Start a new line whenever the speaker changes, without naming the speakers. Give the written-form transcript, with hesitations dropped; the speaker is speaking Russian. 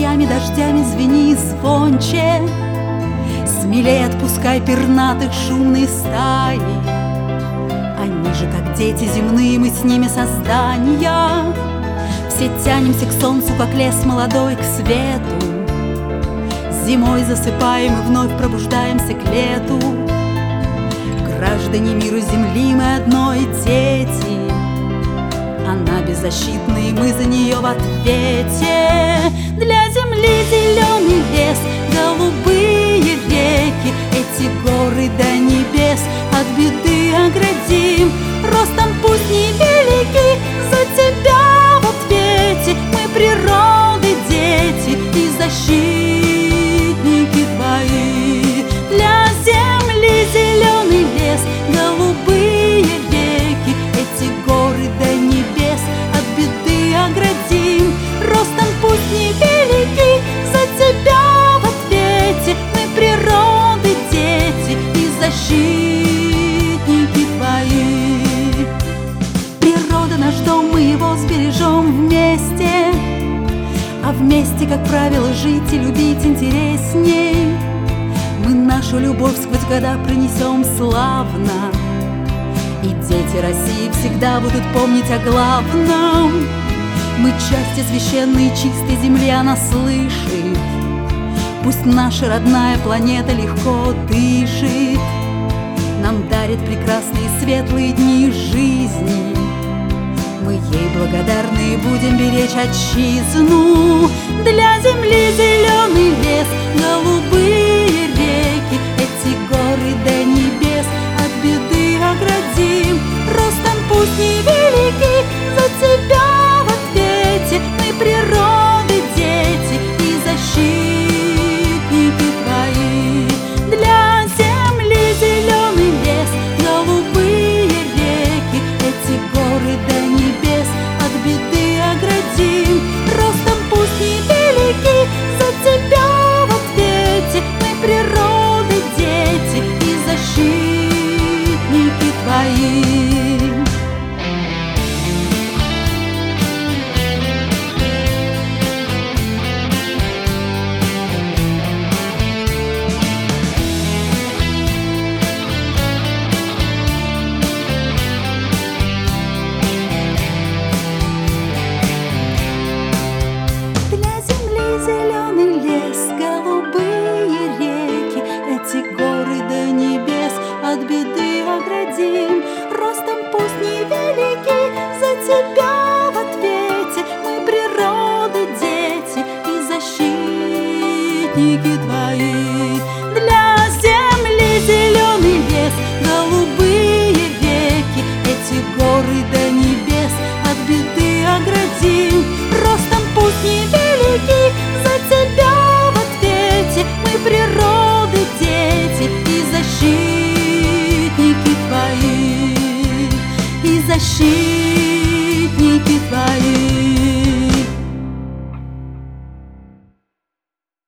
дождями, дождями звени звонче. Смелей отпускай пернатых шумные стаи. Они же, как дети земные, мы с ними создания. Все тянемся к солнцу, как лес молодой, к свету. Зимой засыпаем и вновь пробуждаемся к лету. Граждане мира земли, мы одной дети. Она беззащитна, и мы за нее в ответе. Для земли зеленый лес, голубые реки, эти горы до небес от беды оградим. Ростом пусть невелики, за тебя в ответе. Мы природы дети и защитники твои. Для земли зеленый лес, голубые реки, эти горы до небес от беды оградим. Ростом пусть невелики, за тебя в ответе. Мы природы дети и защитники твои. Природа наш дом, мы его сбережем вместе. А вместе, как правило, жить и любить интересней. Мы нашу любовь сквозь года пронесем славно, и дети России всегда будут помнить о главном. Мы части священной и чистой земли, она слышит. Пусть наша родная планета легко дышит, нам дарит прекрасные светлые дни жизни. Мы ей благодарны и будем беречь отчизну. Для земли зеленый лес, голубые реки, эти горы до небес от беды оградим. Ростом пусть невелики, за тебя в ответе. Мы природы дети и защитники твои. Для земли зеленый лес, голубые реки, эти горы до небес от беды оградим. Ростом пусть невелики, за тебя в ответе. Мы природы дети и защитники твои. Зеленый лес, голубые реки, эти горы до небес от беды оградим. Ростом пусть невелики, за тебя в ответе. Мы природы дети и защитники твои.